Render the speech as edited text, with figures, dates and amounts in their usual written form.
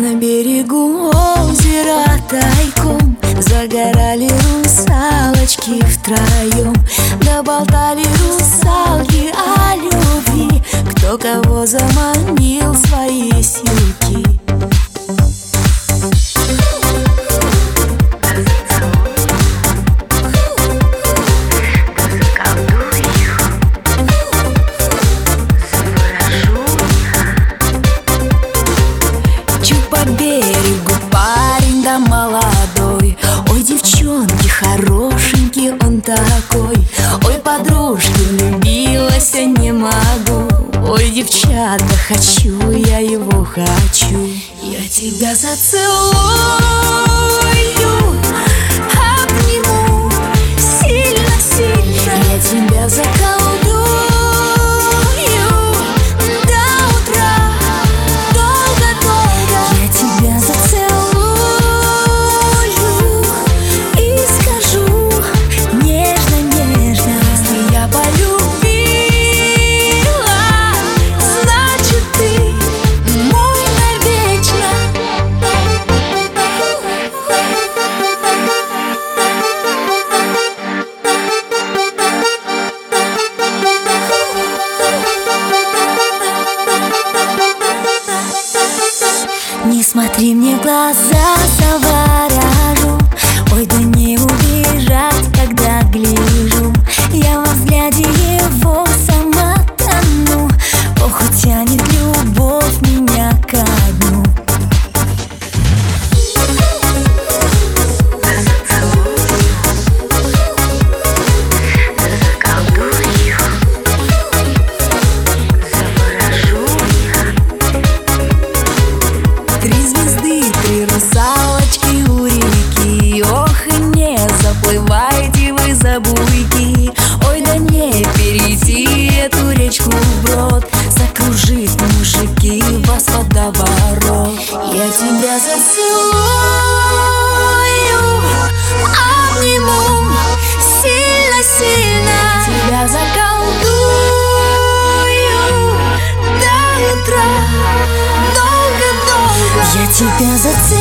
На берегу озера тайком загорали русалочки втроем. Да болтали русалки о любви, кто кого заманил в свои силки. По берегу парень да молодой. Ой, девчонки, хорошенький он такой. Ой, подружки, влюбилась, не могу. Ой, девчата, хочу, я его хочу. Я тебя зацелую, обниму сильно-сильно. Я тебя заколдую до утра, долго-долго. Я тебя зацелую и скажу нежно-нежно. Если я полюбила, значит ты мой навечно. Не смотри мне в глаза, заворожу. Ой, да не убежать, когда гляжу. Я во взгляде его сама тону. Ох, тянет любовь меня ко дну. Три звезды, три русалочки у реки. Ох, и не заплывайте вы за буйки. Ой, да не перейти эту речку вброд. Закружит мужики вас водоворот. Я тебя зацелую, обниму сильно-сильно. Тебя заколдую до утра, долго-долго. Я тебя зацелую